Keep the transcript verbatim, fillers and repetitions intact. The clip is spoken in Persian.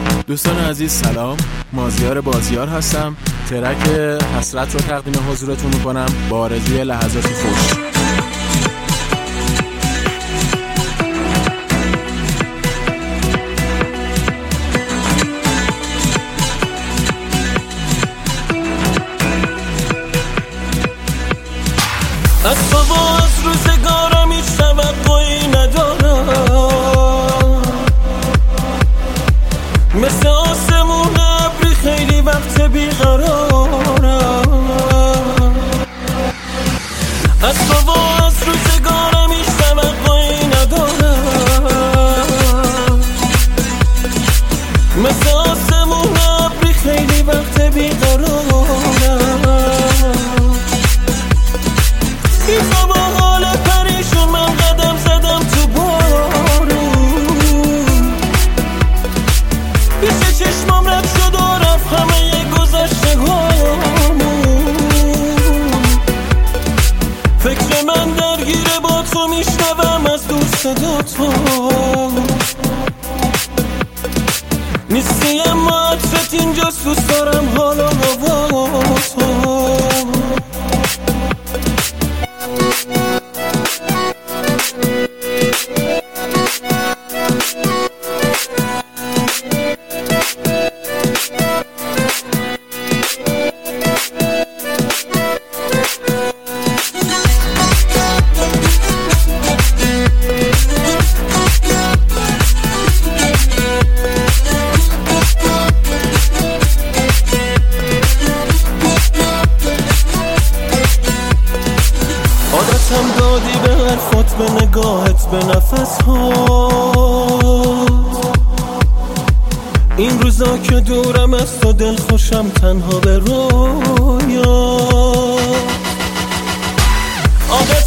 دوستان عزیز سلام، مازیار بازیار هستم. ترک حسرت رو تقدیم حضورتون میکنم با آرزوی لحظاتی خوش. از تو و از روزگارم هیچ توقعی ندارم، مثل آسمون ابری خیلی وقت بیقرارم. از تو و از روزگارم هیچ توقعی ندارم، مثل آسمون ابری خیلی وقت بیقرارم. با حال پریشون من قدم زدم تو بارون، پیش چشمام رد شد و رفت همه گذشته هامون. فکر من درگیره با تو، میشنوم از دور صدا تو نیستی اما عطرت اینجاست، دوست دارم حالا هوا تو. عادتم دادی به حرفات، به نگاهت، به نفس هات. این روزا که دورم از تو دل خوشم تنها به رویا.